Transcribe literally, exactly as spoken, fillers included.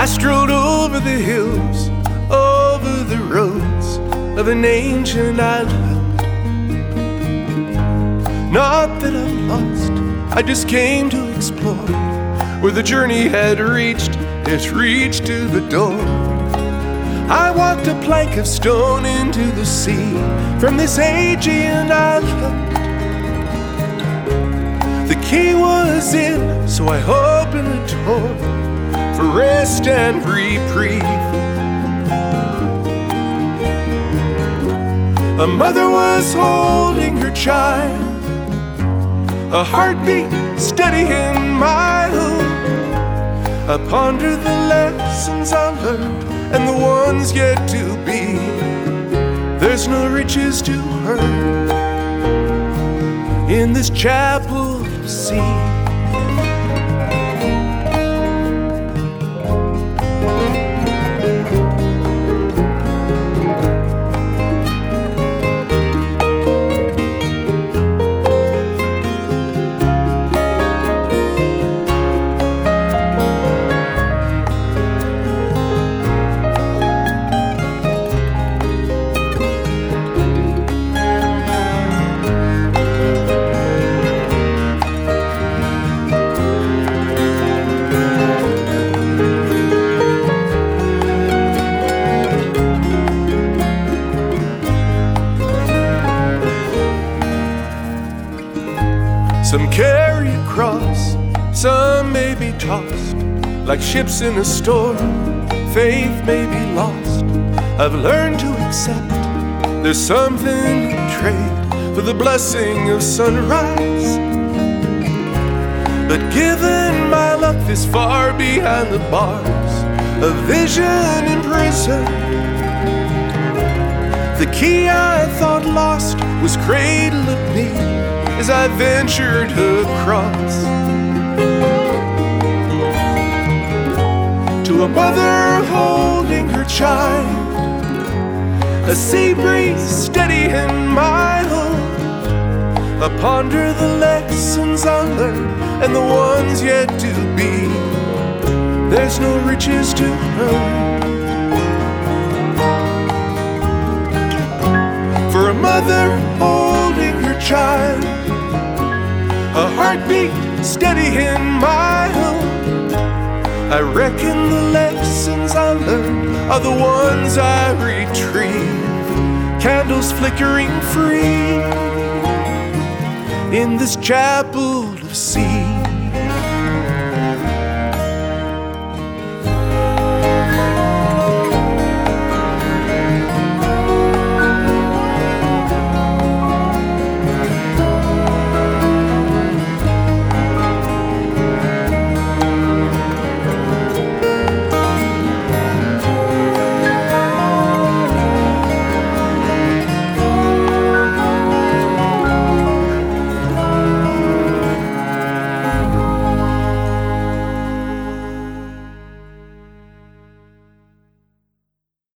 strolled over the hills, over the roads of an ancient island. Not that I'm lost, I just came to explore where the journey had reached its reach to the door. I walked a plank of stone into the sea from this Aegean island. The key was in, so I opened the door for rest and reprieve. A mother was holding her child, a heartbeat steady in my home. I ponder the lessons I learned and the ones yet to be. There's no riches to earn in this chapel of sea. Some carry a cross, some may be tossed like ships in a storm. Faith may be lost. I've learned to accept there's something to trade for the blessing of sunrise. But given my luck this far behind the bars of vision imprisoned, the key I thought lost was cradled me as I ventured across to a mother holding her child, a sea breeze steady in my home. I ponder the lessons I learned and the ones yet to be. There's no riches to earn for a mother holding her child, a heartbeat steady in my home. I reckon the lessons I learned are the ones I retrieve. Candles flickering free in this chapel of sea.